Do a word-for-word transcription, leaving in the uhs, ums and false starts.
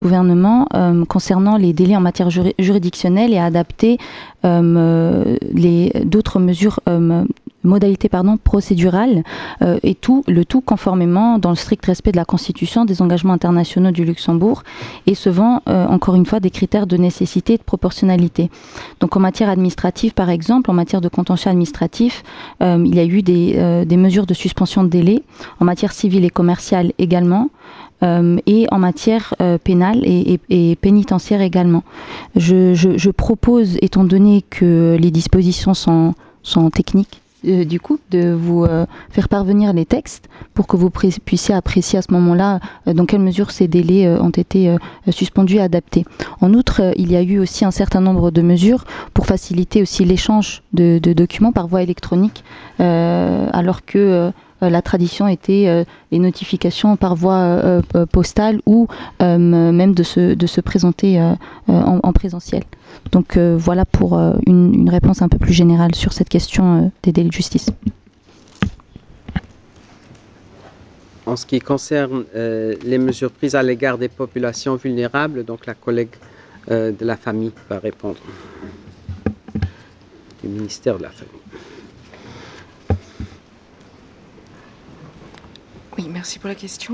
gouvernement euh, concernant les délais en matière juri juridictionnelle et à adapter euh, d'autres mesures, euh, modalités pardon, procédurales euh, et tout, le tout conformément dans le strict respect de la Constitution, des engagements internationaux du Luxembourg et selon, euh, encore une fois, des critères de nécessité et de proportionnalité. Donc en matière administrative, par exemple, en matière de contentieux administratif, euh, il y a eu des, euh, des mesures de suspension de délai, en matière civile et commerciale également, Euh, et en matière euh, pénale et, et, et pénitentiaire également. Je, je, je propose, étant donné que les dispositions sont, sont techniques, euh, du coup, de vous euh, faire parvenir les textes pour que vous puissiez apprécier à ce moment-là euh, dans quelle mesure ces délais euh, ont été euh, suspendus et adaptés. En outre, euh, il y a eu aussi un certain nombre de mesures pour faciliter aussi l'échange de, de documents par voie électronique, euh, alors que euh, la tradition était euh, les notifications par voie euh, euh, postale ou euh, même de se, de se présenter euh, en, en présentiel. Donc euh, voilà pour euh, une, une réponse un peu plus générale sur cette question euh, des délais de justice. En ce qui concerne euh, les mesures prises à l'égard des populations vulnérables, donc la collègue euh, de la famille va répondre, du ministère de la Famille. Oui, merci pour la question.